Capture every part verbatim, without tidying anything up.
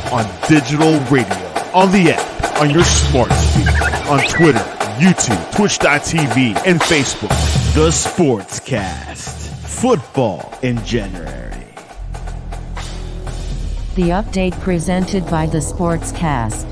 on digital radio, on the app, on your smart speaker, on Twitter, YouTube, Twitch dot T V, and Facebook. The Sportscast. Football in January. The update presented by The Sportscast.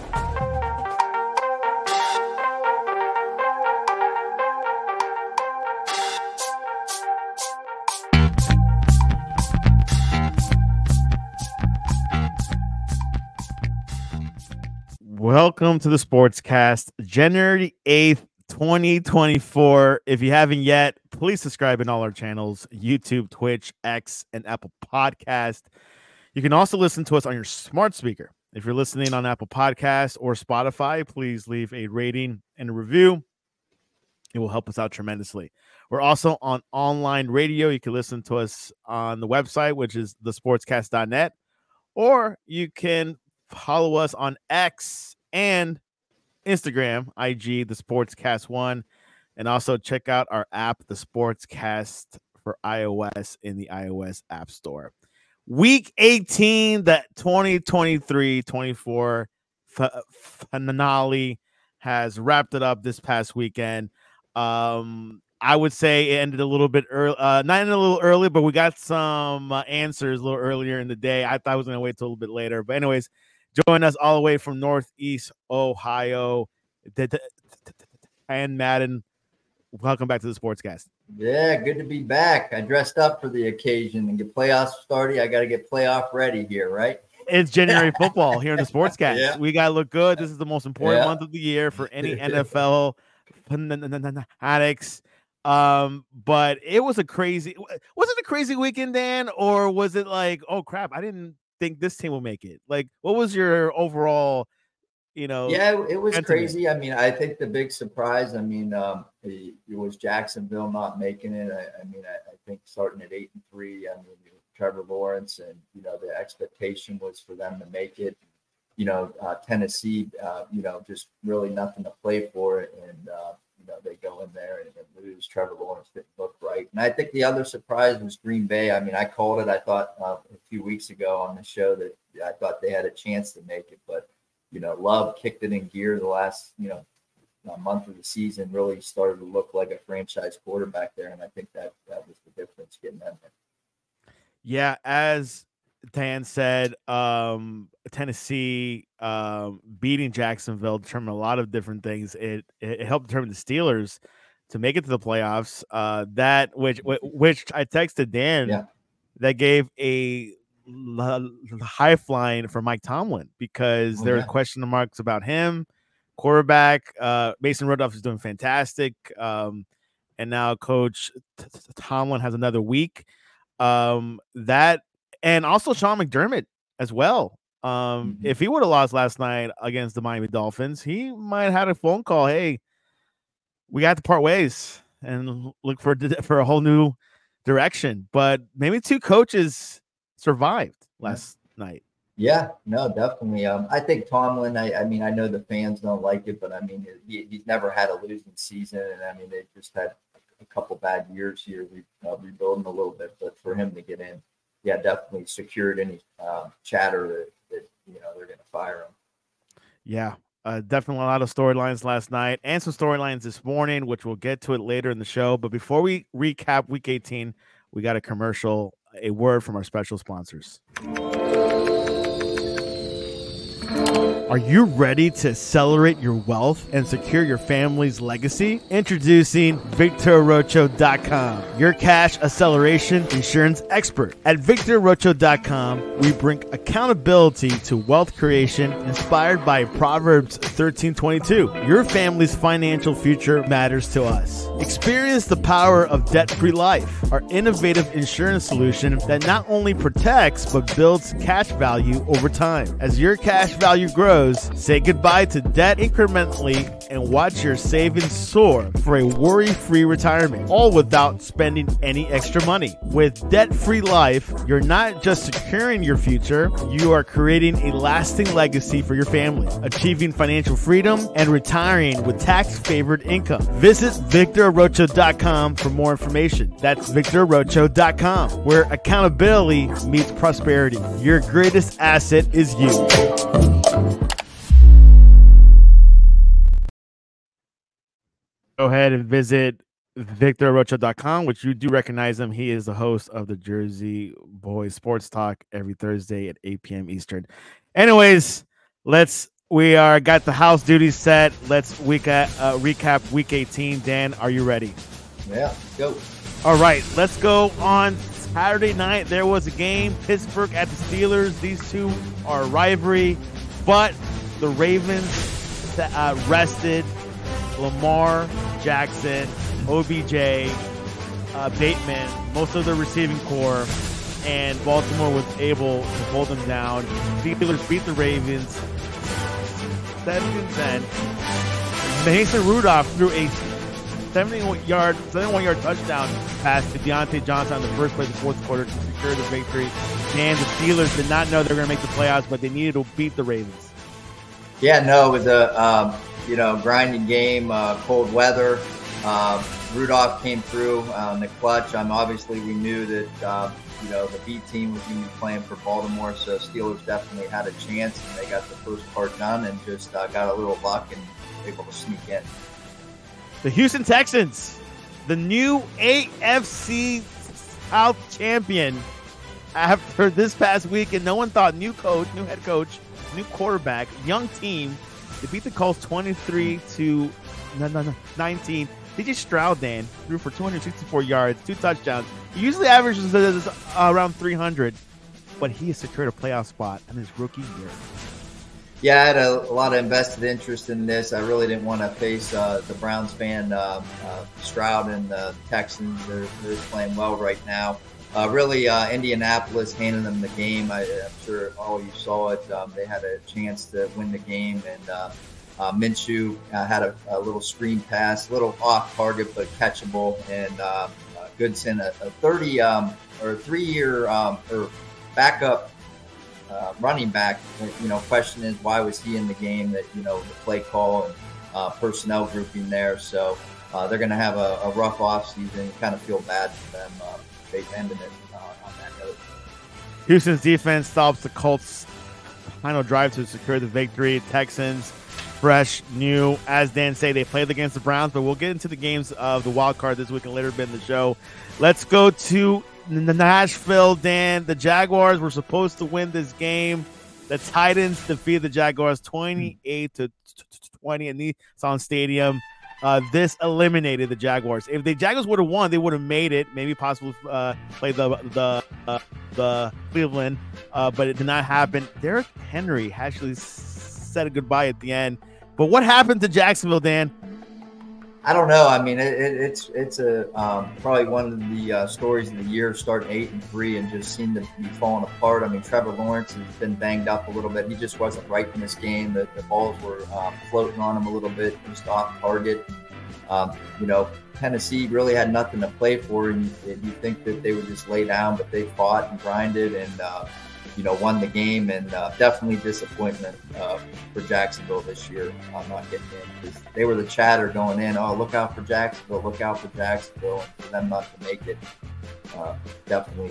Welcome to the Sportscast, January eighth, twenty twenty-four. If you haven't yet, please subscribe in all our channels, YouTube, Twitch, X, and Apple Podcast. You can also listen to us on your smart speaker. If you're listening on Apple Podcasts or Spotify, please leave a rating and a review. It will help us out tremendously. We're also on online radio. You can listen to us on the website, which is the sportscast dot net, or you can follow us on X and Instagram, I G, the Sportscast one, and also check out our app, the Sportscast for iOS in the iOS App Store. Week eighteen, the twenty twenty-three twenty-four f- finale has wrapped it up this past weekend. Um, I would say it ended a little bit early, uh, not ended a little early, but we got some uh, answers a little earlier in the day. I thought I was going to wait till a little bit later, but anyways, join us all the way from Northeast Ohio, and Madden. Welcome back to the Sportscast. Yeah, good to be back. I dressed up for the occasion and get playoffs started. I got to get playoff ready here, right? It's January football here in the Sportscast. Yeah. We got to look good. This is the most important Yeah. month of the year for any N F L addicts. Um, but it was a crazy, was it a crazy weekend, Dan? Or was it like, oh crap, I didn't think this team will make it? Like, what was your overall, you know? Yeah, it was sentiment? crazy. I mean, I think the big surprise, I mean, um, it, it was Jacksonville not making it. I, I mean, I, I think starting at eight and three, I mean, Trevor Lawrence, and, you know, the expectation was for them to make it. You know, uh, Tennessee, uh, you know, just really nothing to play for it. And, uh, you know, they go in there and, and lose. Trevor Lawrence didn't look right. And I think the other surprise was Green Bay. I mean, I called it, I thought uh, a few weeks ago on the show that I thought they had a chance to make it. But, you know, Love kicked it in gear the last, you know, month of the season, really started to look like a franchise quarterback there. And I think that that was the difference getting them there. Yeah, as Dan said, um, Tennessee um, beating Jacksonville determined a lot of different things. It it helped determine the Steelers to make it to the playoffs. Uh, that which which I texted Dan Yeah. that gave a high flying for Mike Tomlin because Oh, there yeah. were question marks about him. Quarterback uh, Mason Rudolph is doing fantastic, um, and now Coach Tomlin has another week. Um, that. And also Sean McDermott as well. Um, Mm-hmm. If he would have lost last night against the Miami Dolphins, he might have had a phone call. Hey, we got to part ways and look for for a whole new direction. But maybe two coaches survived last yeah. night. Yeah, no, definitely. Um, I think Tomlin, I, I mean, I know the fans don't like it, but I mean, he, he's never had a losing season. And I mean, they just had a couple bad years here, re, uh, rebuilding a little bit. But for him to get in, yeah, definitely secured any um, chatter that, that, you know, they're going to fire him. Yeah, uh, definitely a lot of storylines last night and some storylines this morning, which we'll get to it later in the show. But before we recap week eighteen, we got a commercial, a word from our special sponsors. Are you ready to accelerate your wealth and secure your family's legacy? Introducing Victor Rocho dot com, your cash acceleration insurance expert. At Victor Rocho dot com, we bring accountability to wealth creation inspired by Proverbs thirteen twenty-two. Your family's financial future matters to us. Experience the power of debt-free life, our innovative insurance solution that not only protects but builds cash value over time. As your cash value grows, Studios. Say goodbye to debt incrementally and watch your savings soar for a worry-free retirement, all without spending any extra money. With Debt-Free Life, you're not just securing your future, you are creating a lasting legacy for your family, achieving financial freedom and retiring with tax-favored income. Visit Victor Arocho dot com for more information. That's Victor Arocho dot com, where accountability meets prosperity. Your greatest asset is you. Go ahead and visit Victor Arocho dot com, which you do recognize him. He is the host of the Jersey Boys Sports Talk every Thursday at eight p.m. Eastern. Anyways, let's we are got the house duties set. Let's week at, uh, recap week eighteen. Dan, are you ready? Yeah, go. All right, let's go on Saturday night. There was a game, Pittsburgh at the Steelers. These two are a rivalry, but the Ravens uh, rested Lamar Jackson, O B J, uh, Bateman, most of the receiving core, and Baltimore was able to hold them down. Steelers beat the Ravens seven to ten. Mason Rudolph threw a seventy-one yard touchdown pass to Deontay Johnson on the first play of the fourth quarter to secure the victory. And the Steelers did not know they were going to make the playoffs, but they needed to beat the Ravens. Yeah, no, it was a um, you know grinding game, uh, cold weather. Uh, Rudolph came through uh, in the clutch. Um, obviously, we knew that uh, you know the B team was going to be playing for Baltimore, so Steelers definitely had a chance, and they got the first part done and just uh, got a little luck and able to sneak in. The Houston Texans, the new A F C South champion, after this past week, and no one thought new coach, new head coach, new quarterback, young team. They beat the Colts twenty-three to nineteen. D J Stroud, Dan, threw for two hundred sixty-four yards, two touchdowns. He usually averages around three hundred, but he has secured a playoff spot in his rookie year. Yeah, I had a, a lot of invested interest in this. I really didn't want to face uh, the Browns fan, uh, uh, Stroud and the Texans. They're, they're playing well right now. Uh, really, uh, Indianapolis handing them the game. I, I'm sure all you saw it. Um, they had a chance to win the game, and uh, uh, Minshew uh, had a, a little screen pass, a little off target but catchable, and uh, uh, Goodson, a, a thirty um, or three-year um, or backup uh, running back. You know, question is why was he in the game? That you know the play call and uh, personnel grouping there. So uh, they're going to have a, a rough offseason. Kind of feel bad for them. Uh, they ended it uh, on that note. Houston's defense stops the Colts' final drive to secure the victory. Texans, fresh, new. As Dan said, they played against the Browns, but we'll get into the games of the wild card this week and later in the show. Let's go to Nashville, Dan. The Jaguars were supposed to win this game. The Titans defeated the Jaguars twenty-eight to twenty in Nissan Stadium. Uh, this eliminated the Jaguars. If the Jaguars would have won, they would have made it. Maybe possibly uh, play the the uh, the Cleveland, uh, but it did not happen. Derrick Henry actually said a goodbye at the end. But what happened to Jacksonville, Dan? I don't know. I mean, it, it, it's it's a um, probably one of the uh, stories of the year, starting eight and three, and just seemed to be falling apart. I mean, Trevor Lawrence has been banged up a little bit. He just wasn't right in this game. The, the balls were um, floating on him a little bit, just off target. Um, you know, Tennessee really had nothing to play for, and you, you think that they would just lay down, but they fought and grinded and uh, you know won the game. And uh, definitely disappointment uh, for Jacksonville this year on not getting in, because they were the chatter going in. Oh, look out for Jacksonville! Look out for Jacksonville! And for them not to make it, uh, definitely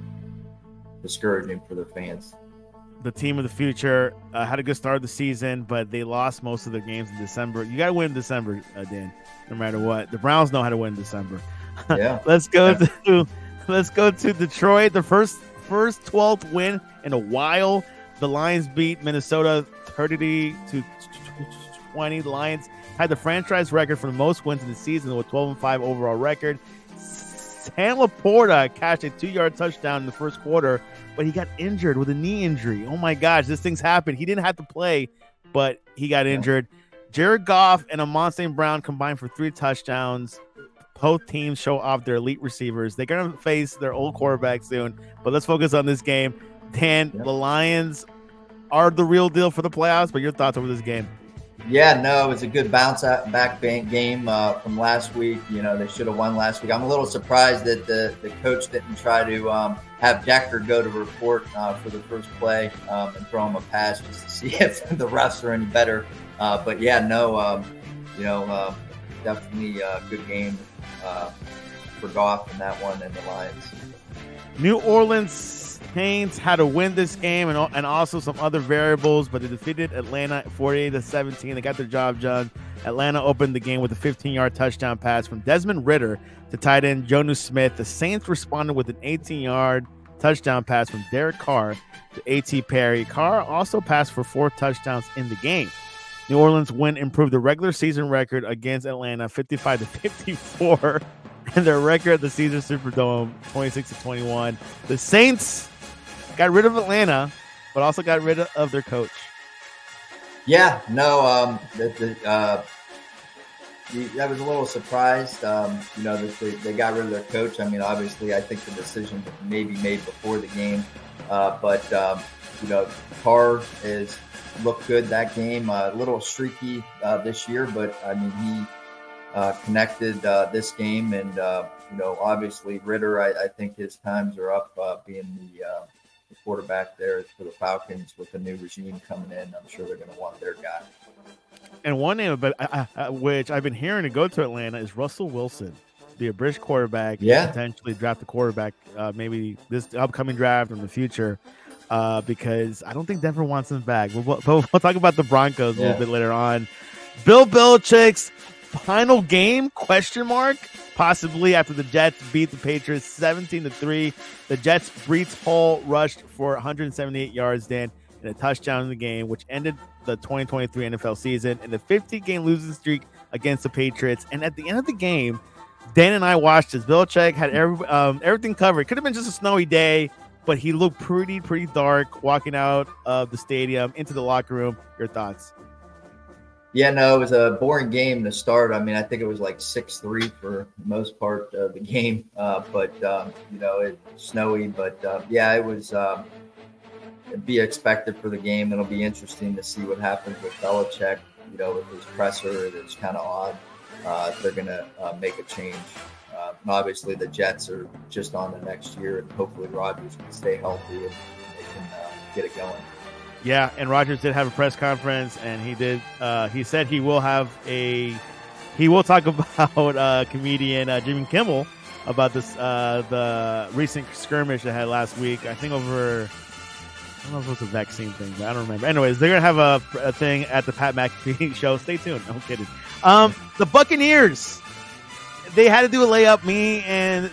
discouraging for their fans. The team of the future uh, had a good start of the season, but they lost most of their games in December. You got to win in December, uh, Dan, no matter what. The Browns know how to win in December. Yeah. let's go yeah. to let's go to Detroit. The first first twelfth win in a while. The Lions beat Minnesota thirty to twenty. The Lions had the franchise record for the most wins in the season with twelve and five overall record. Sam Laporta catched a two-yard touchdown in the first quarter, but he got injured with a knee injury. Oh my gosh, this thing's happened. He didn't have to play, but he got injured. Jared Goff and Amon Saint Brown combined for three touchdowns. Both teams show off their elite receivers. They're going to face their old quarterback soon, but let's focus on this game. Dan, yeah. the Lions are the real deal for the playoffs. But your thoughts over this game? Yeah, no, it was a good bounce back game uh, from last week. You know, they should have won last week. I'm a little surprised that the, the coach didn't try to um, have Decker go to report uh, for the first play um, and throw him a pass just to see if the refs are any better. Uh, but yeah, no, um, you know, uh, definitely a good game uh, for Goff in that one and the Lions. New Orleans Saints had to win this game and, and also some other variables, but they defeated Atlanta forty-eight to seventeen. They got their job done. Atlanta opened the game with a fifteen-yard touchdown pass from Desmond Ridder to tight end Jonnu Smith. The Saints responded with an eighteen-yard touchdown pass from Derek Carr to A T Perry. Carr also passed for four touchdowns in the game. New Orleans win improved the regular season record against Atlanta fifty-five to fifty-four and their record at the Caesars Superdome twenty-six to twenty-one. The Saints got rid of Atlanta, but also got rid of their coach. Yeah, no, um, the, the, uh, the, I was a little surprised, um, you know, that they, they got rid of their coach. I mean, obviously, I think the decision may be made before the game, uh, but, um, you know, Carr is looked good that game, uh, a little streaky uh, this year, but, I mean, he uh, connected uh, this game, and, uh, you know, obviously, Ridder, I, I think his times are up uh, being the uh, quarterback there for the Falcons with the new regime coming in. I'm sure they're going to want their guy. And one name, but uh, uh, which I've been hearing to go to Atlanta is Russell Wilson, be a British quarterback. Yeah, potentially draft a quarterback, uh, maybe this upcoming draft in the future, uh, because I don't think Denver wants him back. We'll, we'll, we'll talk about the Broncos yeah. a little bit later on. Bill Belichick's final game? Question mark. Possibly after the Jets beat the Patriots seventeen to three. The Jets' Breece Hall rushed for one hundred seventy-eight yards, Dan, and a touchdown in the game, which ended the twenty twenty-three N F L season and the fifty-game losing streak against the Patriots. And at the end of the game, Dan and I watched as Belichick had every, um, everything covered. Could have been just a snowy day, but he looked pretty, pretty dark walking out of the stadium into the locker room. Your thoughts? Yeah, no, it was a boring game to start. I mean, I think it was like six three for the most part of the game. Uh, but, um, you know, it was snowy. But, uh, yeah, it was um, it'd be expected for the game. It'll be interesting to see what happens with Belichick, you know, with his presser. It's kind of odd. Uh, if they're going to uh, make a change. Uh, and obviously, the Jets are just on the next year, and hopefully Rodgers can stay healthy and they can uh, get it going. Yeah, and Rodgers did have a press conference, and he did. Uh, he said he will have a. He will talk about uh, comedian uh, Jimmy Kimmel about this uh, the recent skirmish they had last week. I think over. I don't know if it was a vaccine thing, but I don't remember. Anyways, they're gonna have a, a thing at the Pat McAfee show. Stay tuned. I'm kidding. Um, the Buccaneers. They had to do a layup. Me and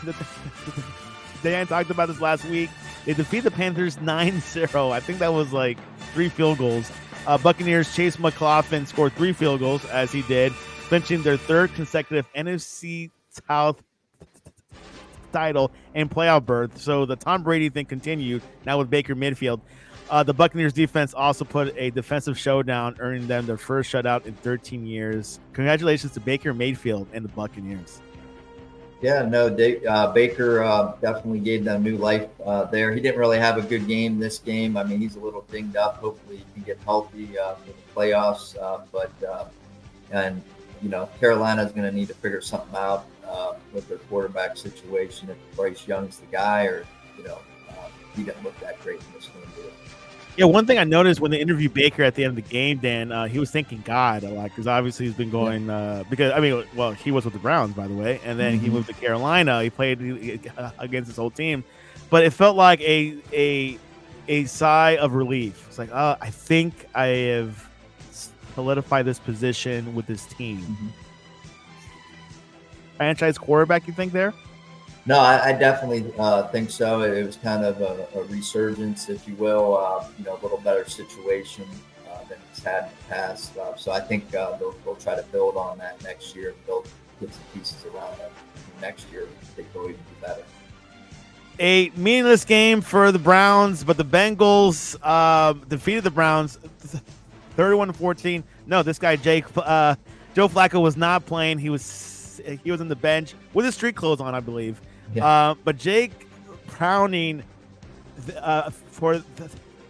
Dan talked about this last week. They defeat the Panthers nine zero. I think that was like three field goals. Uh, Buccaneers, Chase McLaughlin scored three field goals, as he did, clinching their third consecutive N F C South title and playoff berth. So the Tom Brady thing continued, now with Baker Mayfield. Uh, the Buccaneers defense also put a defensive showdown, earning them their first shutout in thirteen years. Congratulations to Baker Mayfield and the Buccaneers. Yeah, no, they, uh, Baker uh, definitely gave them new life uh, there. He didn't really have a good game this game. I mean, he's a little dinged up. Hopefully he can get healthy uh, for the playoffs. Uh, but, uh, and, you know, Carolina's going to need to figure something out uh, with their quarterback situation. If Bryce Young's the guy or, you know, uh, he didn't look that great in this game. Yeah, one thing I noticed when they interviewed Baker at the end of the game, Dan, uh, he was thanking God a lot because obviously he's been going uh, because I mean, well, he was with the Browns, by the way, and then mm-hmm. he moved to Carolina. He played uh, against his whole team, but it felt like a a a sigh of relief. It's like, oh, I think I have solidified this position with this team. Mm-hmm. Franchise quarterback, you think there? No, I, I definitely uh, think so. It, it was kind of a, a resurgence, if you will, uh, you know, a little better situation uh, than he's had in the past. Uh, so I think uh, they'll, they'll try to build on that next year and build get some pieces around it next year. I think they'll even do better. A meaningless game for the Browns, but the Bengals uh, defeated the Browns thirty-one to fourteen. No, this guy, Jake, uh, Joe Flacco was not playing. He was he was on the bench with his street clothes on, I believe. Yeah. Uh, but Jake Browning uh, for the,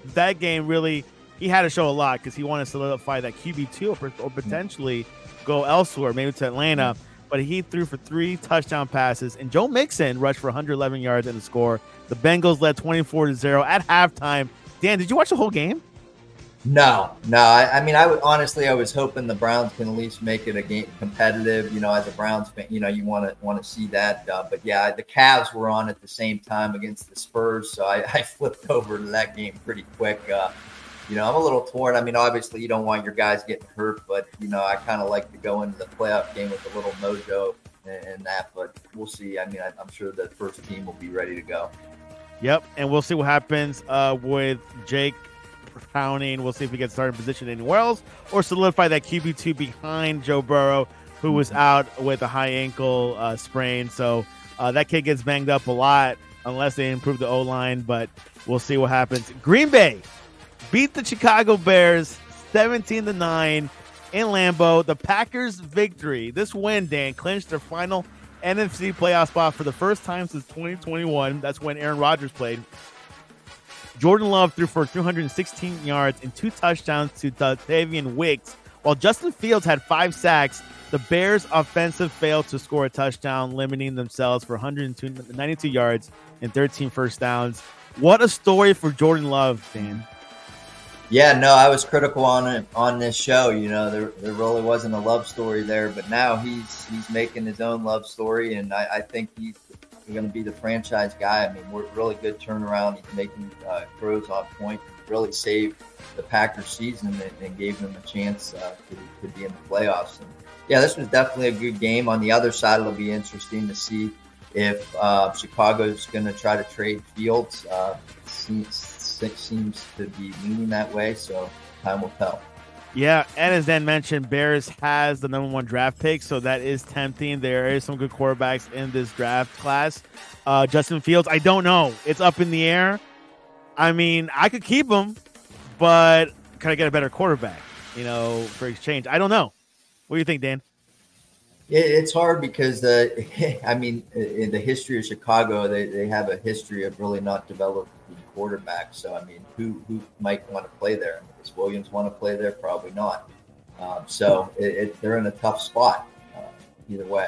that game really, he had to show a lot because he wanted to solidify that Q B two or, or potentially go elsewhere, maybe to Atlanta. But he threw for three touchdown passes, and Joe Mixon rushed for one hundred eleven yards in the score. The Bengals led twenty-four to zero at halftime. Dan, did you watch the whole game? No, no. I, I mean, I would honestly, I was hoping the Browns can at least make it a game competitive. You know, as a Browns fan, you know, you want to want to see that. Uh, but yeah, the Cavs were on at the same time against the Spurs, so I, I flipped over to that game pretty quick. Uh, you know, I'm a little torn. I mean, obviously, you don't want your guys getting hurt, but you know, I kind of like to go into the playoff game with a little mojo and, and that. But we'll see. I mean, I, I'm sure the first team will be ready to go. Yep, and we'll see what happens uh, with Jake Browning. We'll see if he gets started in position anywhere else or solidify that Q B two behind Joe Burrow, who was out with a high ankle uh, sprain. So uh, that kid gets banged up a lot unless they improve the O-line, but we'll see what happens. Green Bay beat the Chicago Bears seventeen to nine in Lambeau. The Packers' victory, this win, Dan, clinched their final N F C playoff spot for the first time since twenty twenty-one. That's when Aaron Rodgers played. Jordan Love threw for two hundred sixteen yards and two touchdowns to Dontayvion Wicks, while Justin Fields had five sacks. The Bears' offensive failed to score a touchdown, limiting themselves for one hundred ninety-two yards and thirteen first downs. What a story for Jordan Love, Dan. Yeah, no, I was critical on it on this show. You know, there there really wasn't a love story there, but now he's he's making his own love story, and I, I think he's going to be the franchise guy. I mean, we're really good turnaround. He's making uh, throws on point. Really saved the Packers season and, and gave them a chance uh, to, to be in the playoffs. And yeah, this was definitely a good game. On the other side, it'll be interesting to see if uh, Chicago's going to try to trade Fields. Uh, seems, seems to be leaning that way, so time will tell. Yeah, and as Dan mentioned, Bears has the number one draft pick, so that is tempting. There is some good quarterbacks in this draft class. Uh, Justin Fields, I don't know. It's up in the air. I mean, I could keep him, but can I get a better quarterback, you know, for exchange? I don't know. What do you think, Dan? It's hard because, uh, I mean, in the history of Chicago, they, they have a history of really not developing quarterbacks. So, I mean, who who might want to play there? Does Williams want to play there? Probably not. Um, so it, it, they're in a tough spot uh, either way.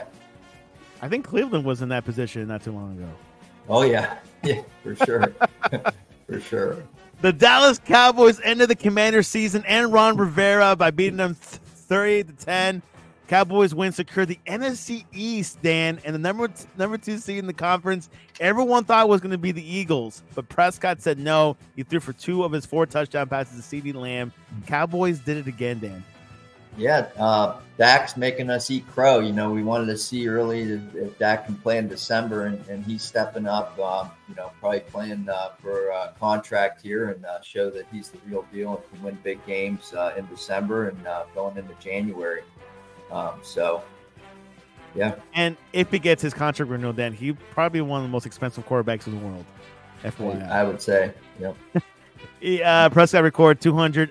I think Cleveland was in that position not too long ago. Oh, yeah. Yeah, for sure. For sure. The Dallas Cowboys ended the Commanders season and Ron Rivera by beating them thirty to ten. Cowboys win secure the N F C East, Dan, and the number t- number two seed in the conference. Everyone thought was going to be the Eagles, but Prescott said no. He threw for two of his four touchdown passes to CeeDee Lamb. Cowboys did it again, Dan. Yeah, uh, Dak's making us eat crow. You know, we wanted to see early if, if Dak can play in December, and, and he's stepping up, um, you know, probably playing uh, for a contract here and uh, show that he's the real deal and can win big games uh, in December and uh, going into January. Um, so, yeah. And if he gets his contract renewed, then he's probably one of the most expensive quarterbacks in the world. F Y I. I would say, yep. he, uh, Prescott recorded two hundred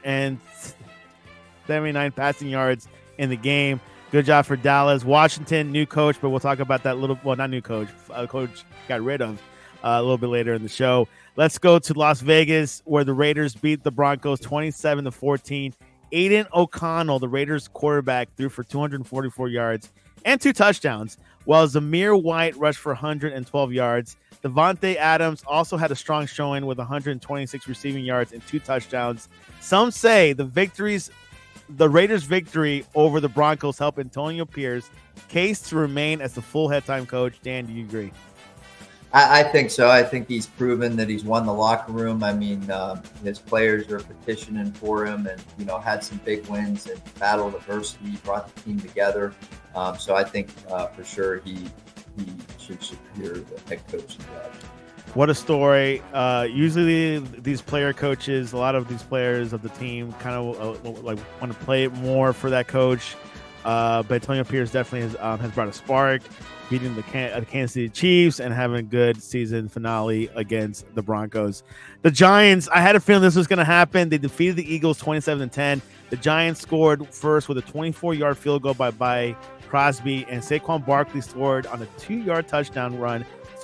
seventy-nine passing yards in the game. Good job for Dallas. Washington, new coach, but we'll talk about that little. Well, not new coach. Uh, coach got rid of uh, a little bit later in the show. Let's go to Las Vegas, where the Raiders beat the Broncos twenty-seven to fourteen. Aiden O'Connell, the Raiders quarterback, threw for two hundred forty-four yards and two touchdowns, while Zamir White rushed for one hundred twelve yards. Devontae Adams also had a strong showing with one hundred twenty-six receiving yards and two touchdowns. Some say the victories, the Raiders' victory over the Broncos helped Antonio Pierce case to remain as the full head time coach. Dan, do you agree? I, I think so. I think he's proven that he's won the locker room. I mean, uh, his players are petitioning for him, and you know, had some big wins and battled adversity, brought the team together. Um, so I think uh, for sure he he should secure the head coaching job. What a story. Uh, usually these player coaches, a lot of these players of the team kind of uh, like want to play more for that coach. Uh, but Antonio Pierce definitely has, um, has brought a spark, beating the, Can- uh, the Kansas City Chiefs and having a good season finale against the Broncos. The Giants, I had a feeling this was going to happen. They defeated the Eagles twenty-seven to ten. The Giants scored first with a twenty-four-yard field goal by, by Crosby, and Saquon Barkley scored on a two-yard touchdown run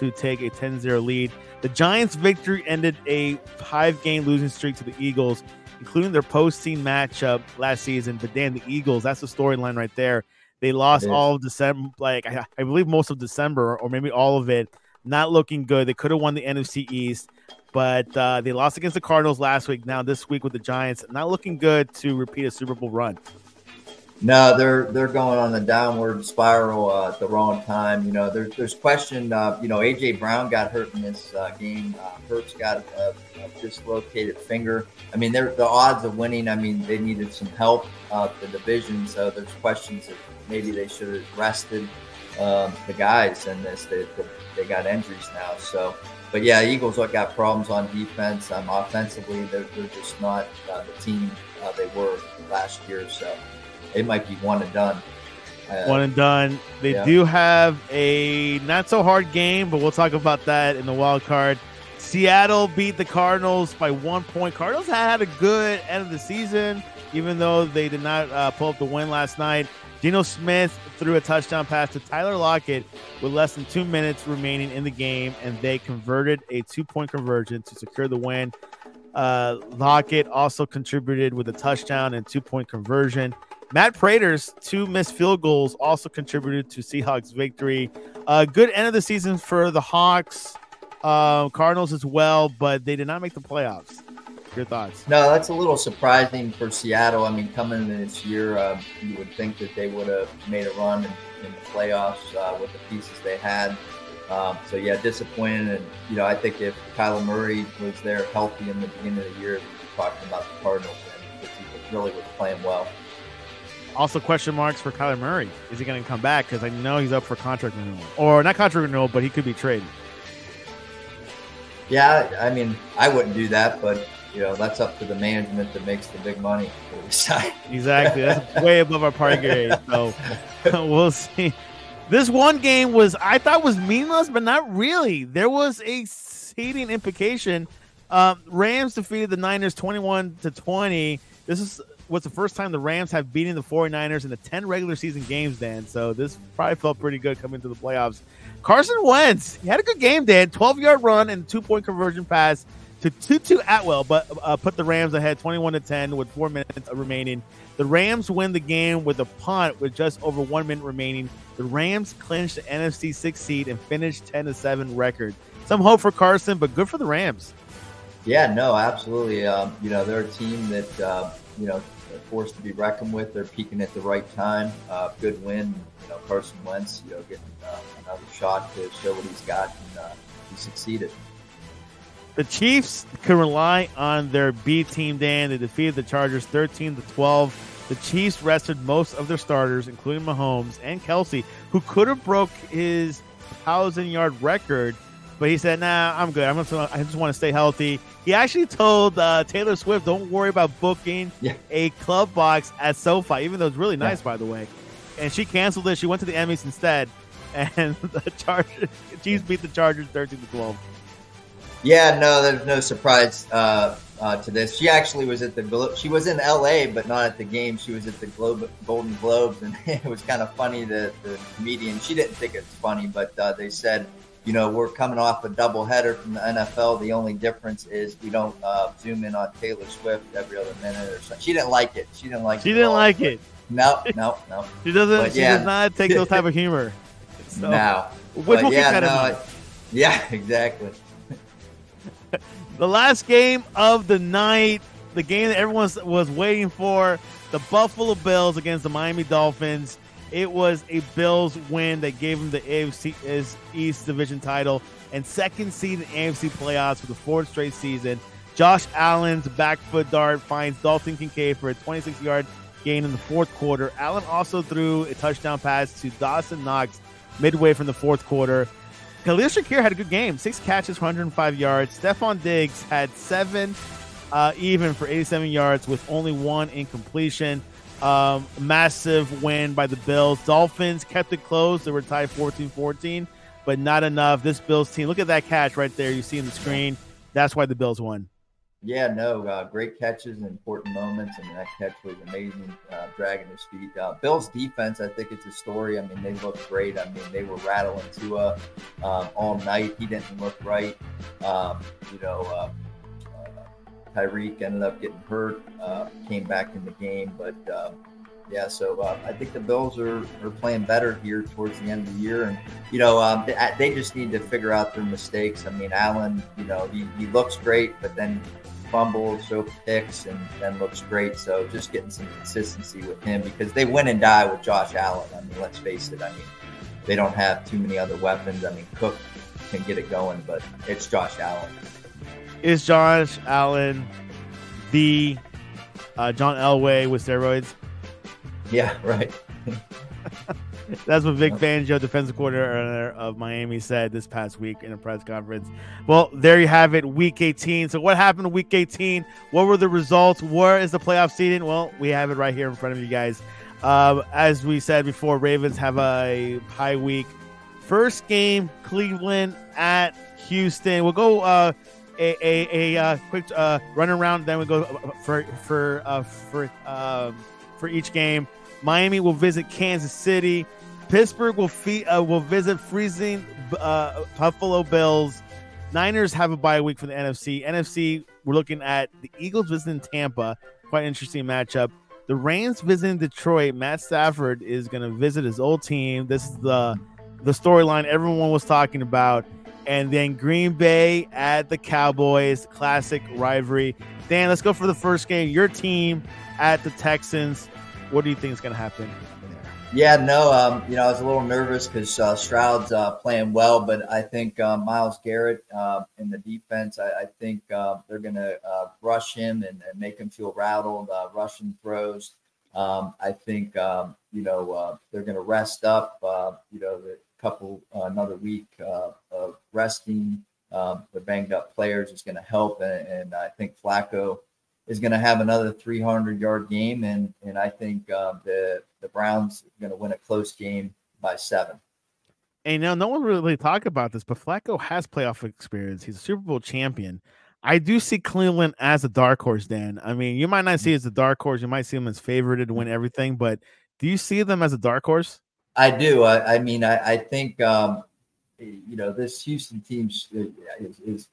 to take a ten zero lead. The Giants' victory ended a five-game losing streak to the Eagles, including their postseason matchup last season. But damn, the Eagles, that's the storyline right there. They lost all of December, like I, I believe most of December, or maybe all of it. Not looking good. They could have won the N F C East, but uh, they lost against the Cardinals last week. Now this week with the Giants, not looking good to repeat a Super Bowl run. No, they're they're going on a downward spiral uh, at the wrong time. You know, there's there's question. Uh, you know, A J Brown got hurt in this uh, game. Uh, Hurts got a, a dislocated finger. I mean, they're the odds of winning. I mean, they needed some help uh, the division. So there's questions that maybe they should have rested um, the guys in this. They, they they got injuries now. So, but yeah, Eagles got problems on defense. Um, offensively, they're they're just not uh, the team uh, they were last year. So. It might be one and done. Uh, one and done. They yeah. do have a not so hard game, but we'll talk about that in the wild card. Seattle beat the Cardinals by one point. Cardinals had a good end of the season, even though they did not uh, pull up the win last night. Geno Smith threw a touchdown pass to Tyler Lockett with less than two minutes remaining in the game, and they converted a two-point conversion to secure the win. Uh, Lockett also contributed with a touchdown and two-point conversion. Matt Prater's two missed field goals also contributed to Seahawks' victory. A uh, good end of the season for the Hawks, uh, Cardinals as well, but they did not make the playoffs. Your thoughts? No, that's a little surprising for Seattle. I mean, coming into this year, um, you would think that they would have made a run in, in the playoffs uh, with the pieces they had. Um, so, yeah, disappointed. And, you know, I think if Kyler Murray was there healthy in the beginning of the year, we'd be talking about the Cardinals, and because he really was playing well. Also, question marks for Kyler Murray. Is he going to come back? Because I know he's up for contract renewal. Or not contract renewal, but he could be traded. Yeah, I mean, I wouldn't do that, but, you know, that's up to the management that makes the big money. Exactly. That's way above our party grade. So we'll see. This one game was, I thought was meaningless, but not really. There was a seeding implication. Um, Rams defeated the Niners twenty-one to twenty. This is was the first time the Rams have beaten the 49ers in the ten regular season games, Dan. So this probably felt pretty good coming to the playoffs. Carson Wentz, he had a good game, Dan. twelve-yard run and two-point conversion pass to Tutu Atwell, but uh, put the Rams ahead twenty-one to ten with four minutes remaining. The Rams win the game with a punt with just over one minute remaining. The Rams clinched the N F C sixth seed and finished ten to seven record. Some hope for Carson, but good for the Rams. Yeah, no, absolutely. Um, you know, they're a team that, uh, you know, they're forced to be reckoned with. They're peaking at the right time. Uh, good win. You know, Carson Wentz, you know, getting uh, another shot to show what he's got, and uh, he succeeded. The Chiefs can rely on their B team, Dan. They defeated the Chargers thirteen to twelve. The Chiefs rested most of their starters, including Mahomes and Kelsey, who could have broke his thousand-yard record, but he said, nah, I'm good. I'm just, I just want to stay healthy. He actually told uh, Taylor Swift, don't worry about booking yeah. a club box at SoFi, even though it's really nice, yeah. by the way. And she canceled it. She went to the Emmys instead, and the Chargers, Chiefs beat the Chargers thirteen to twelve. Yeah, no, there's no surprise uh, uh, to this. She actually was at the – she was in L A, but not at the game. She was at the Globe, Golden Globes, and it was kind of funny that the comedian – she didn't think it's funny, but uh, they said, you know, we're coming off a doubleheader from the N F L. The only difference is we don't uh, zoom in on Taylor Swift every other minute or something. She didn't like it. She didn't like she it. She didn't like it. No, no, no. She doesn't – but she yeah. does not take those type of humor. So, no. Which we'll yeah, keep that no, in mind. Yeah, exactly. The last game of the night, the game that everyone was waiting for, the Buffalo Bills against the Miami Dolphins. It was a Bills win that gave them the A F C East Division title and second seed in A F C playoffs for the fourth straight season. Josh Allen's back foot dart finds Dalton Kincaid for a twenty-six-yard gain in the fourth quarter. Allen also threw a touchdown pass to Dawson Knox midway from the fourth quarter. Khalil Shakir had a good game, six catches for one hundred five yards. Stephon Diggs had seven uh, even for eighty-seven yards with only one incompletion. Um, massive win by the Bills. Dolphins kept it close. They were tied fourteen fourteen, but not enough. This Bills team, look at that catch right there you see on the screen. That's why the Bills won. Yeah, no, uh, great catches and important moments. I mean, that catch was amazing, uh, dragging his feet. Uh, Bill's defense, I think it's a story. I mean, they looked great. I mean, they were rattling Tua um, all night. He didn't look right. Um, you know, uh, uh, Tyreek ended up getting hurt, uh, came back in the game. But, uh, yeah, so uh, I think the Bills are, are playing better here towards the end of the year. And, you know, um, they, they just need to figure out their mistakes. I mean, Allen, you know, he, he looks great, but then fumbles, so picks, and then looks great. So just getting some consistency with him, because they win and die with Josh Allen. I mean, let's face it. I mean, they don't have too many other weapons. I mean, Cook can get it going, but it's Josh Allen. Is Josh Allen the uh, John Elway with steroids? Yeah, right. That's what Vic Fangio, defensive coordinator of Miami, said this past week in a press conference. Well, there you have it, week eighteen. So what happened in week eighteen? What were the results? Where is the playoff seeding? Well, we have it right here in front of you guys. Um, as we said before, Ravens have a high week. First game, Cleveland at Houston. We'll go uh, a, a, a uh, quick uh, run around, then we we'll go for for uh, for um, for each game. Miami will visit Kansas City. Pittsburgh will fee- uh, will visit freezing uh, Buffalo Bills. Niners have a bye week for the N F C. N F C, we're looking at the Eagles visiting Tampa. Quite interesting matchup. The Rams visiting Detroit. Matt Stafford is going to visit his old team. This is the the storyline everyone was talking about. And then Green Bay at the Cowboys. Classic rivalry. Dan, let's go for the first game. Your team at the Texans. What do you think is going to happen there? Yeah, no, um, you know, I was a little nervous because uh, Stroud's uh, playing well, but I think uh, Myles Garrett uh, in the defense, I, I think uh, they're going to uh, rush him and, and make him feel rattled, uh, rushing throws. Um, I think, um, you know, uh, they're going to rest up, uh, you know, a couple, uh, another week uh, of resting um, the banged up players is going to help. And, and I think Flacco is going to have another three hundred yard game. And, and I think uh, the, the Browns are going to win a close game by seven. And now no one really talk about this, but Flacco has playoff experience. He's a Super Bowl champion. I do see Cleveland as a dark horse, Dan. I mean, you might not see it as a dark horse. You might see them as favored to win everything, but do you see them as a dark horse? I do. I, I mean, I, I think, um, you know, this Houston team is, is,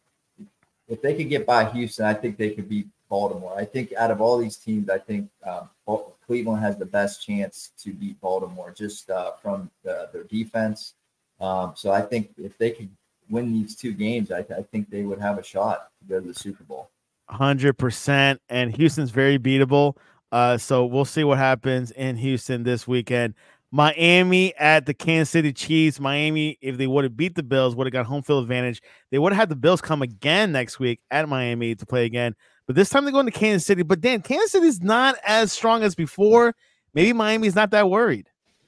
if they could get by Houston, I think they could beat Baltimore. I think out of all these teams, I think um, Cleveland has the best chance to beat Baltimore just uh, from the, their defense. Um, so I think if they could win these two games, I, I think they would have a shot to go to the Super Bowl. one hundred percent. And Houston's very beatable. Uh, so we'll see what happens in Houston this weekend. Miami at the Kansas City Chiefs. Miami, if they would have beat the Bills, would have got home field advantage. They would have had the Bills come again next week at Miami to play again. But this time they're going to Kansas City. But Dan, Kansas City's not as strong as before. Maybe Miami's not that worried.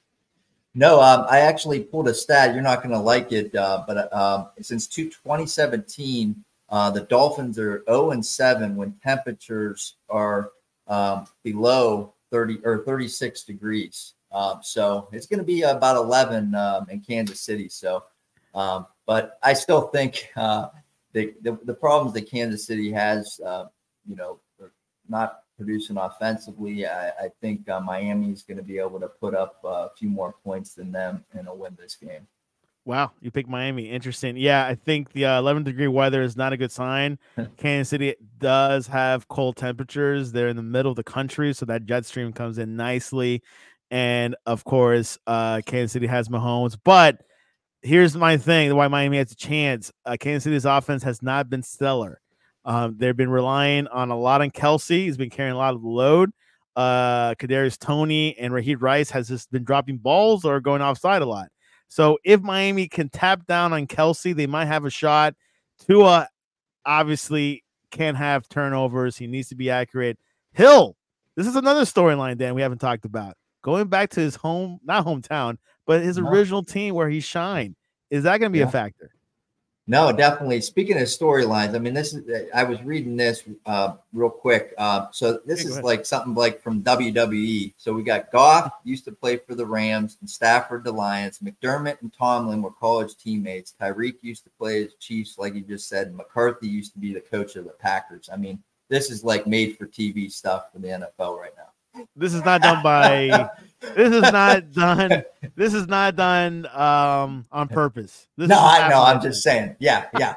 No, um, I actually pulled a stat. You're not going to like it, uh, but um, since twenty seventeen, uh, the Dolphins are oh and seven when temperatures are um, below thirty or thirty-six degrees. Um, so it's going to be about eleven um, in Kansas City. So, um, but I still think uh, the, the the problems that Kansas City has, uh, you know, not producing offensively. I, I think uh, Miami is going to be able to put up uh, a few more points than them and will win this game. Wow, you picked Miami. Interesting. Yeah, I think the uh, eleven degree weather is not a good sign. Kansas City does have cold temperatures. They're in the middle of the country, so that jet stream comes in nicely. And of course, uh, Kansas City has Mahomes. But here's my thing: why Miami has a chance. Uh, Kansas City's offense has not been stellar. Um, they've been relying on a lot on Kelsey. He's been carrying a lot of the load. Uh, Kadarius Toney and Raheem Rice has just been dropping balls or going offside a lot. So if Miami can tap down on Kelsey, they might have a shot. Tua obviously can't have turnovers. He needs to be accurate. Hill, this is another storyline, Dan, we haven't talked about. Going back to his home, not hometown, but his no. original team where he shined. Is that going to be yeah. a factor? No, definitely. Speaking of storylines, I mean, this is, I was reading this uh, real quick. Uh, so this is like something like from W W E. So we got Goff used to play for the Rams and Stafford, the Lions. McDermott and Tomlin were college teammates. Tyreek used to play as Chiefs, like you just said. McCarthy used to be the coach of the Packers. I mean, this is like made for T V stuff for the N F L right now. This is not done by. This is not done. This is not done um, on purpose. This no, is I know. I'm just saying. Yeah, yeah.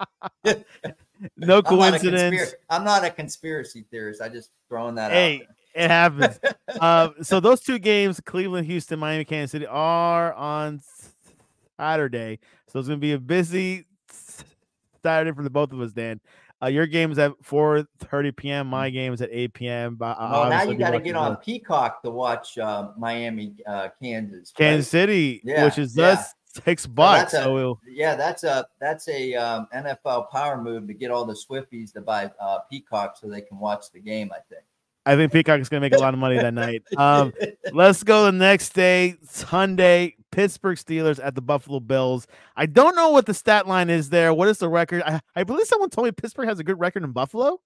No I'm coincidence. Not I'm not a conspiracy theorist. I just throwing that hey, out. Hey, it happens. uh, so those two games, Cleveland, Houston, Miami, Kansas City, are on Saturday. So it's going to be a busy Saturday for the both of us, Dan. Uh, your game is at four thirty p.m. My game is at eight p.m. But well, now you got to get on both. Peacock to watch uh, Miami, uh, Kansas, Kansas right? City, yeah, which is yeah. that's six bucks. So, that's a, so we'll, yeah, that's a that's a um, N F L power move to get all the Swifties to buy uh, Peacock so they can watch the game. I think. I think Peacock is going to make a lot of money that night. Um, let's go the next day, Sunday, Pittsburgh Steelers at the Buffalo Bills. I don't know what the stat line is there. What is the record? I, I believe someone told me Pittsburgh has a good record in Buffalo.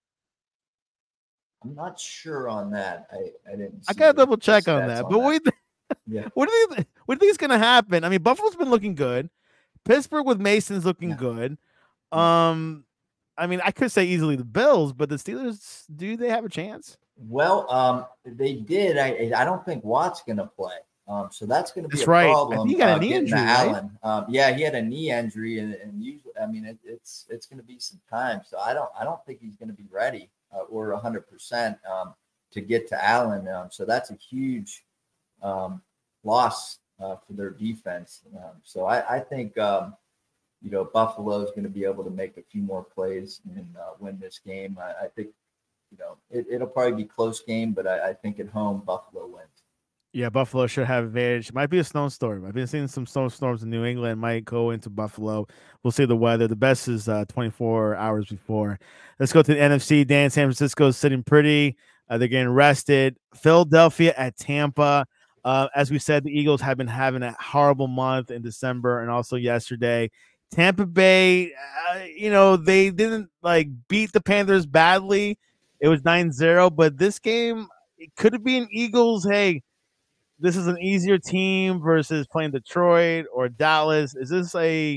I'm not sure on that. I, I didn't. I got to double check on that. On but that. What, do you th- yeah. what do you th- what do you think is going to happen? I mean, Buffalo's been looking good. Pittsburgh with Mason's looking yeah. good. Um. I mean, I could say easily the Bills, but the Steelers, do they have a chance? Well, um, they did. I I don't think Watt's going to play. Um, so that's going to be that's a right. problem. I think he got a uh, knee injury, right? Allen. Um, yeah, he had a knee injury, and, and usually, I mean, it, it's it's going to be some time. So I don't I don't think he's going to be ready uh, or one hundred percent um, to get to Allen. Um, so that's a huge um, loss uh, for their defense. Um, so I, I think. Um, You know, Buffalo is going to be able to make a few more plays and uh, win this game. I, I think, you know, it, it'll probably be a close game, but I, I think at home, Buffalo wins. Yeah, Buffalo should have advantage. It might be a snowstorm. I've been seeing some snowstorms in New England. Might go into Buffalo. We'll see the weather. The best is uh, twenty-four hours before. Let's go to the N F C. Dan, San Francisco is sitting pretty. Uh, they're getting rested. Philadelphia at Tampa. Uh, as we said, the Eagles have been having a horrible month in December and also yesterday. Tampa Bay, uh, you know, they didn't like beat the Panthers badly. It was nine zero, but this game, it could have been Eagles. Hey, this is an easier team versus playing Detroit or Dallas. Is this a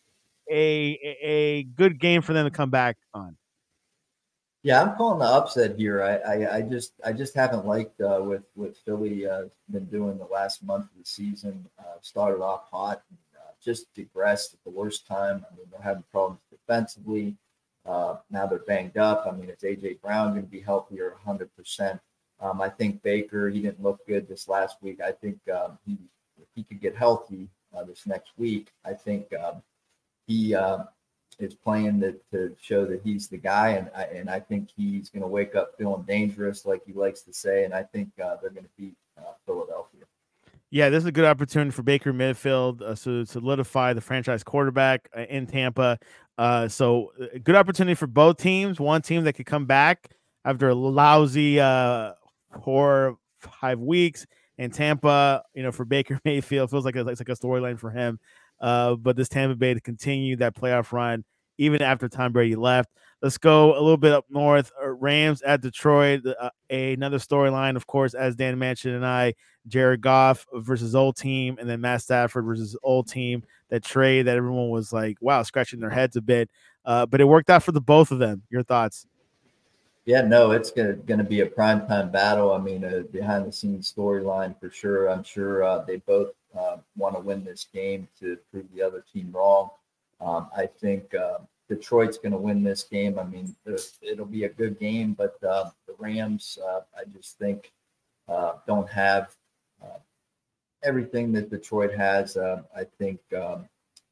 a a good game for them to come back on? Yeah, I'm calling the upset here. I I, I just I just haven't liked uh, with what Philly uh, been doing the last month of the season. Uh, started off hot. Just digressed at the worst time. I mean, they're having problems defensively. Uh, now they're banged up. I mean, it's A J Brown going to be healthier one hundred percent. Um, I think Baker, he didn't look good this last week. I think um, he, if he could get healthy uh, this next week, I think um, he uh, is playing to, to show that he's the guy. And I, and I think he's going to wake up feeling dangerous, like he likes to say. And I think uh, they're going to beat uh, Philadelphia. Yeah, this is a good opportunity for Baker Mayfield uh, to solidify the franchise quarterback uh, in Tampa. Uh, so a good opportunity for both teams. One team that could come back after a lousy uh, four, five weeks. In Tampa, you know, for Baker Mayfield, feels like a, it's like a storyline for him. Uh, but this Tampa Bay to continue that playoff run, even after Tom Brady left. Let's go a little bit up north. Uh, Rams at Detroit. Uh, another storyline, of course, as Dan mentioned and I, Jared Goff versus old team, and then Matt Stafford versus old team. That trade that everyone was like, wow, scratching their heads a bit. Uh, but it worked out for the both of them. Your thoughts? Yeah, no, it's going to be a primetime battle. I mean, a behind-the-scenes storyline for sure. I'm sure uh, they both uh, want to win this game to prove the other team wrong. Um, I think uh, Detroit's going to win this game. I mean, it'll be a good game, but uh, the Rams, uh, I just think, uh, don't have uh, everything that Detroit has. Uh, I think um,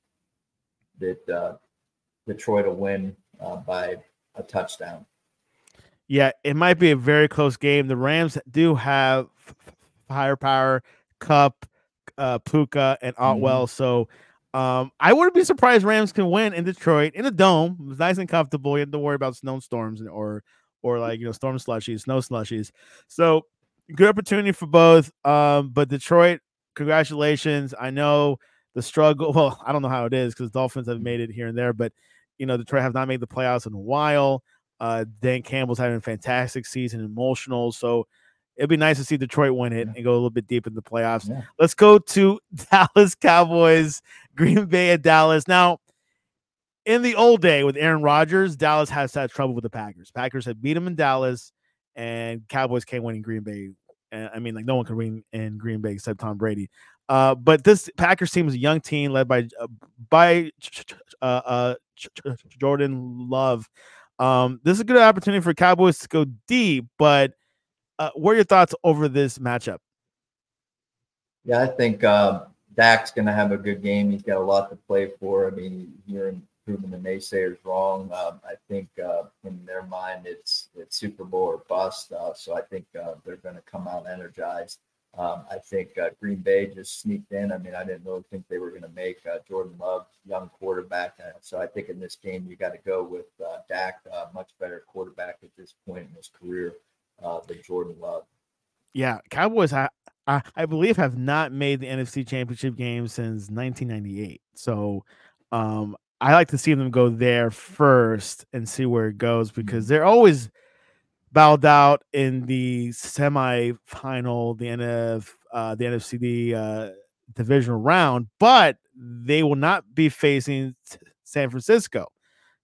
that uh, Detroit will win uh, by a touchdown. Yeah, it might be a very close game. The Rams do have firepower, Kupp, uh, Puka, and Otwell. Mm-hmm. So um, I wouldn't be surprised Rams can win in Detroit in the dome. It was nice and comfortable. You had to worry about snowstorms or or like you know storm slushies, snow slushies. So good opportunity for both. Um, but Detroit, congratulations. I know the struggle. Well, I don't know how it is because Dolphins have made it here and there, but you know Detroit have not made the playoffs in a while. Uh, Dan Campbell's having a fantastic season, emotional. So it'd be nice to see Detroit win it and go a little bit deep in the playoffs. Yeah. Let's go to Dallas Cowboys, Green Bay at Dallas. Now, in the old day with Aaron Rodgers, Dallas has had trouble with the Packers. Packers had beat them in Dallas, and Cowboys can't win in Green Bay. And I mean, like no one can win in Green Bay except Tom Brady. Uh, but this Packers team is a young team led by uh, by uh, uh, Jordan Love. Um, this is a good opportunity for Cowboys to go deep. But uh, what are your thoughts over this matchup? Yeah, I think uh, Dak's going to have a good game. He's got a lot to play for. I mean, you're proving the naysayers wrong. Uh, I think uh, in their mind, it's it's Super Bowl or bust. Uh, so I think uh, they're going to come out energized. Um, I think uh, Green Bay just sneaked in. I mean, I didn't really think they were going to make uh, Jordan Love, young quarterback. Uh, so I think in this game, you got to go with uh, Dak, uh, much better quarterback at this point in his career uh, than Jordan Love. Yeah, Cowboys, I, I, I believe, have not made the N F C Championship game since nineteen ninety-eight. So um, I like to see them go there first and see where it goes because they're always bowed out in the semifinal, the N F, uh, the N F C D uh, divisional round, but they will not be facing San Francisco.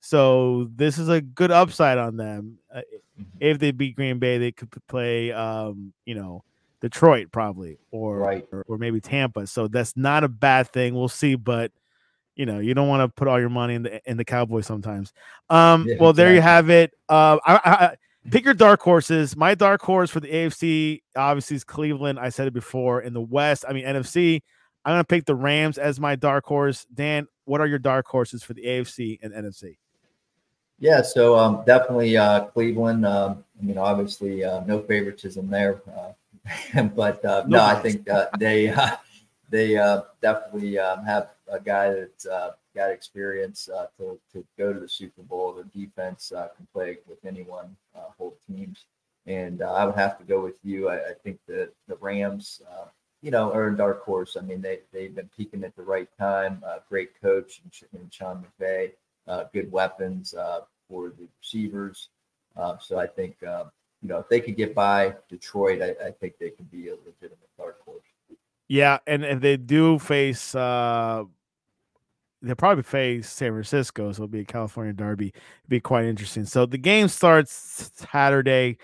So this is a good upside on them. Uh, if they beat Green Bay, they could play, um, you know, Detroit probably, or, right. or or maybe Tampa. So that's not a bad thing. We'll see, but you know, you don't want to put all your money in the in the Cowboys sometimes. Um, Yeah, well, exactly. there you have it. Uh, I, I, pick your dark horses. My dark horse for the A F C obviously is Cleveland. I said it before. In the West, I mean N F C, I'm gonna pick the Rams as my dark horse. Dan, what are your dark horses for the A F C and N F C? Yeah, so um, definitely uh, Cleveland. Um, I mean, obviously, uh, no favoritism there, uh, but uh, no, no I think uh, they uh, they uh, definitely um, have a guy that's uh, got experience uh, to to go to the Super Bowl. Their defense uh, can play with anyone, uh, hold teams, and uh, I would have to go with you. I, I think the the Rams, uh, you know, are a dark horse. I mean, they they've been peaking at the right time. Uh, great coach in, in Sean McVay. Uh, good weapons uh, for the receivers. Uh, so I think, uh, you know, if they could get by Detroit, I, I think they could be a legitimate dark horse. Yeah, and if they do face, uh, they'll probably face San Francisco, so it'll be a California derby. It'll be quite interesting. So the game starts Saturday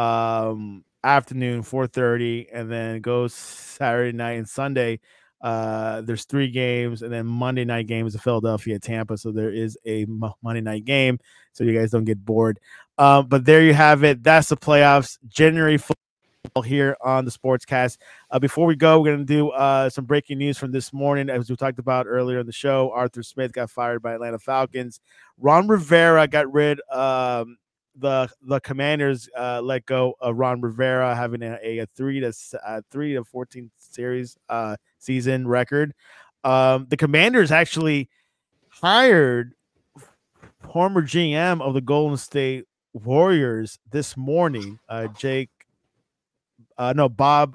um, afternoon, four thirty, and then goes Saturday night and Sunday. Uh, there's three games, and then Monday night game is a Philadelphia Tampa. So there is a Monday night game, so you guys don't get bored. Um, but there you have it. That's the playoffs. January football here on the Sportscast. Uh, before we go, we're going to do uh, some breaking news from this morning. As we talked about earlier in the show, Arthur Smith got fired by Atlanta Falcons. Ron Rivera got rid um, the the Commanders uh, let go of Ron Rivera, having a, a, a three to uh, three to fourteen series uh, season record. Um, the Commanders actually hired former G M of the Golden State Warriors this morning, uh, Jake. Uh, no, Bob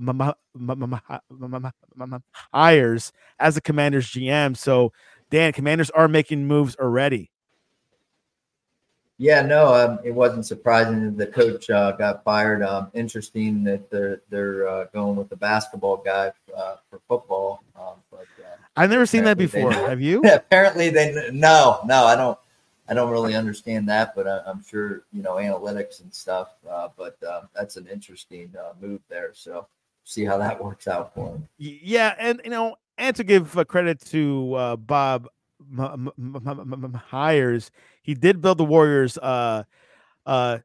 Myers as the Commanders G M. So, Dan, Commanders are making moves already. Yeah, no, um, it wasn't surprising that the coach uh, got fired. Um, interesting that they're they're uh, going with the basketball guy uh, for football. Um, but uh, I've never seen that before. Have you? Apparently, they no, no, I don't. I don't really understand that, but I, I'm sure you know analytics and stuff. Uh, but uh, that's an interesting uh, move there. So see how that works out for him. Yeah, and you know, and to give uh, credit to uh, Bob Myers, he did build the Warriors uh uh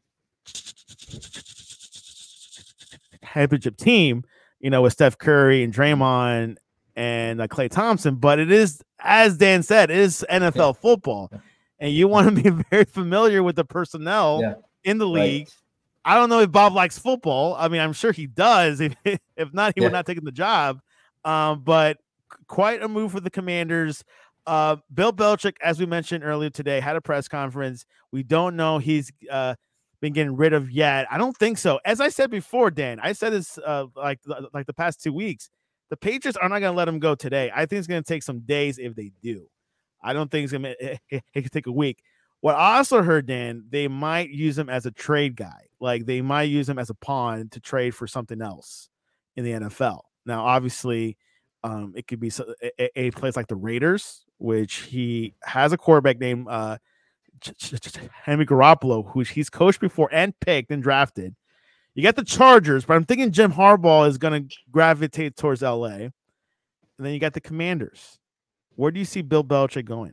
championship team, you know, with Steph Curry and Draymond and uh, Klay Thompson. But it is, as Dan said, it is N F L football, and you want to be very familiar with the personnel yeah, in the league. Right. I don't know if Bob likes football. I mean, I'm sure he does. If if not, he yeah. would not take the job. Um, but quite a move for the Commanders. Uh, Bill Belichick, as we mentioned earlier today, had a press conference. We don't know he's uh, been getting rid of yet. I don't think so. As I said before, Dan, I said this uh, like like the past two weeks. The Patriots are not going to let him go today. I think it's going to take some days if they do. I don't think it's going to it, it could take a week. What I also heard, Dan, they might use him as a trade guy. Like they might use him as a pawn to trade for something else in the N F L. Now, obviously, Um, it could be so- a, a a place like the Raiders, which he has a quarterback named uh, Ch- Ch- Ch- Henry Garoppolo, who he's coached before and picked and drafted. You got the Chargers, but I'm thinking Jim Harbaugh is going to gravitate towards L A. And then you got the Commanders. Where do you see Bill Belichick going?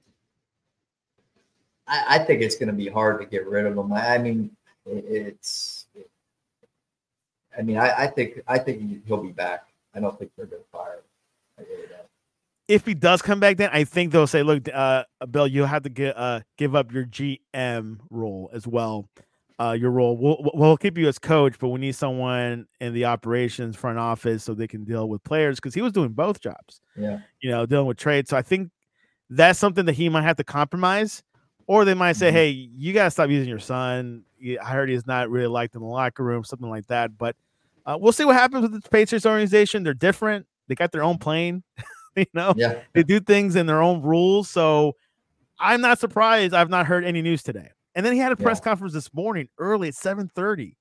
I, I think it's going to be hard to get rid of him. I, I mean, it, it's. I mean, I, I think I think he'll be back. I don't think they're going to fire him. I really don't. If he does come back, then I think they'll say, "Look, uh, Bill, you have to get, uh, give up your G M role as well. Uh, your role. We'll we'll keep you as coach, but we need someone in the operations front office so they can deal with players because he was doing both jobs. Yeah, you know, dealing with trade. So I think that's something that he might have to compromise, or they might say, Mhm. "Hey, you gotta stop using your son. I heard he's not really liked in the locker room, something like that." But uh, we'll see what happens with the Patriots organization. They're different. They got their own plane. you know, yeah. they do things in their own rules. So I'm not surprised. I've not heard any news today. And then he had a press Yeah. conference this morning early at seven thirty.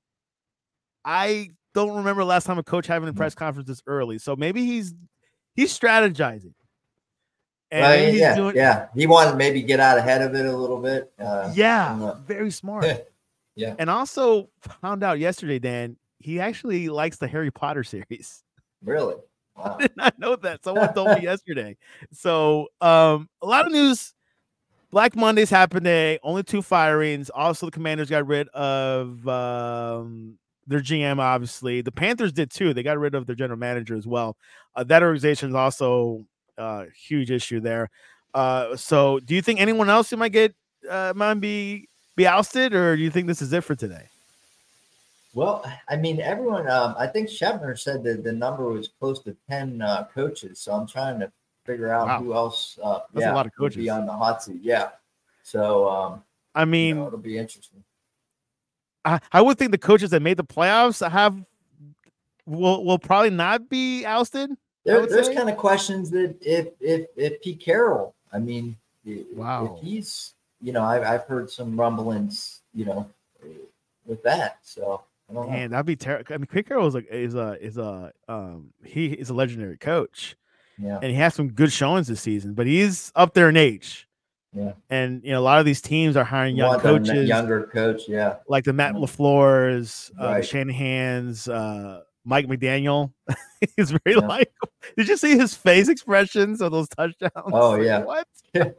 I don't remember last time a coach having a No. press conference this early. So maybe he's he's strategizing. And Well, maybe he's yeah, doing yeah. He wanted to maybe get out ahead of it a little bit. Uh, I don't yeah, know. very smart. Yeah. And also found out yesterday, Dan, he actually likes the Harry Potter series. Really? Wow. I did not know that. Someone told me yesterday. So um, a lot of news. Black Mondays happened today. Only two firings. Also, the Commanders got rid of um, their G M, obviously. The Panthers did too. They got rid of their general manager as well. Uh, that organization is also a huge issue there. Uh, so do you think anyone else who might get uh, might be be ousted, or do you think this is it for today? Well, I mean, everyone. Um, I think Shepner said that the number was close to ten uh, coaches. So I'm trying to figure out Wow. who else. Uh, That's yeah, a lot of would coaches. be on the hot seat. Yeah. So um, I mean, you know, it'll be interesting. I, I would think the coaches that made the playoffs have will will probably not be ousted. There, would there's say. kind of questions that if if if Pete Carroll, I mean, i- Wow. if he's, you know, I've I've heard some rumblings, you know, with that. So I don't know. Man, that'd be terrible. I mean, Pete Carroll is a is a is a um he is a legendary coach, Yeah, and he has some good showings this season. But he's up there in age, yeah. and you know a lot of these teams are hiring You young want them coaches, younger coach. Yeah, like the Matt Yeah. LaFleur's, uh, the Right. Shanahan's, uh, Mike McDaniel. He's very Yeah. likable. Did you see his face expressions of those touchdowns? Oh, Like, yeah. what?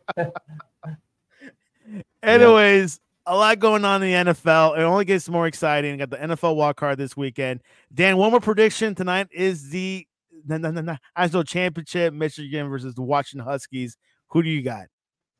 Anyways, a lot going on in the N F L. It only gets more exciting. Got the N F L wild card this weekend. Dan, one more prediction tonight is the no, no, no, no, National Championship, Michigan versus the Washington Huskies. Who do you got?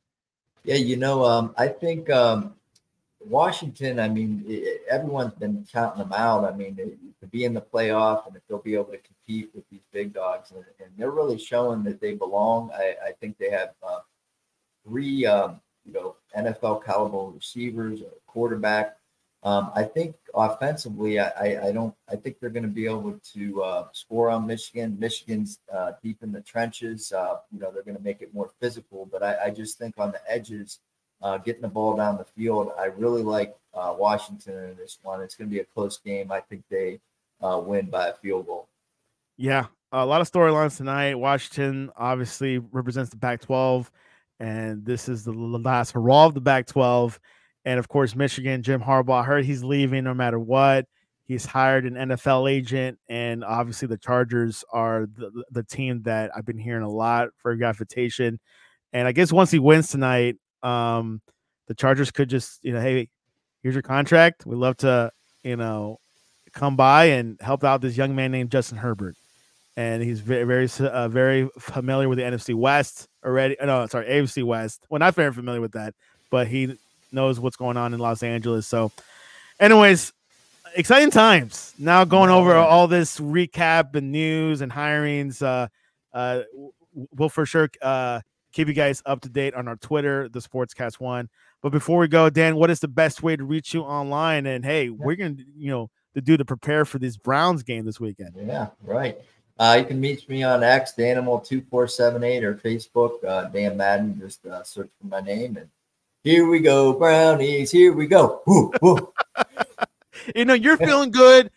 Yeah, you know, um, I think um, Washington. I mean, it, everyone's been counting them out. I mean, they, to be in the playoff and if they'll be able to compete with these big dogs, and, and they're really showing that they belong. I, I think they have uh, three, um, you know, N F L caliber receivers, a quarterback. Um, I think offensively, I, I, I don't. I think they're going to be able to uh, score on Michigan. Michigan's uh, deep in the trenches. Uh, you know, they're going to make it more physical. But I, I just think on the edges, uh, getting the ball down the field, I really like uh, Washington in this one. It's going to be a close game. I think they uh, win by a field goal. Yeah, a lot of storylines tonight. Washington obviously represents the Pac twelve, and this is the last hurrah of the Pac twelve. And of course, Michigan, Jim Harbaugh, I heard he's leaving no matter what. He's hired an N F L agent, and obviously the Chargers are the, the team that I've been hearing a lot for gravitation. And I guess once he wins tonight, um, the Chargers could just, you know, hey, here's your contract. We'd love to, you know, come by and help out this young man named Justin Herbert. And he's very, very, uh, very familiar with the N F C West already. No, sorry, A F C West. Well, not very familiar with that, but he knows what's going on in Los Angeles. So, anyways, exciting times. Now going over Yeah. all this recap and news and hirings. Uh, uh, we'll for sure uh, keep you guys up to date on our Twitter, the Sportscast One. But before we go, Dan, what is the best way to reach you online? And hey, we're gonna, you know, to do to prepare for this Browns game this weekend. Yeah, right. Uh, you can reach me on X, Danimal two four seven eight, or Facebook, uh, Dan Madden. Just uh, search for my name, and here we go, Brownies. Here we go. Woo, woo. You know, you're feeling good.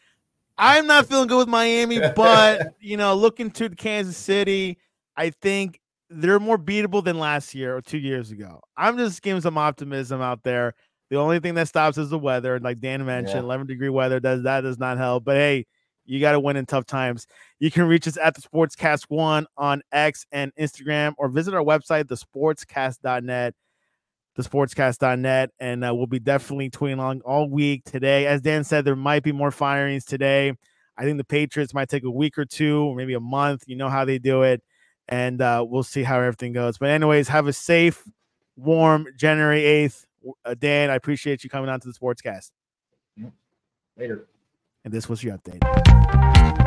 I'm not feeling good with Miami, but you know, looking to Kansas City, I think they're more beatable than last year or two years ago. I'm just giving some optimism out there. The only thing that stops is the weather, like Dan mentioned, Yeah. eleven degree weather does that does not help. But hey, you got to win in tough times. You can reach us at the Sportscast One on X and Instagram, or visit our website, the sportscast dot net. the sportscast dot net, and uh, we'll be definitely tweeting along all week today. As Dan said, there might be more firings today. I think the Patriots might take a week or two, or maybe a month. You know how they do it, and uh, we'll see how everything goes. But anyways, have a safe, warm January eighth. Uh, Dan, I appreciate you coming on to the Sportscast. Later. And this was your update.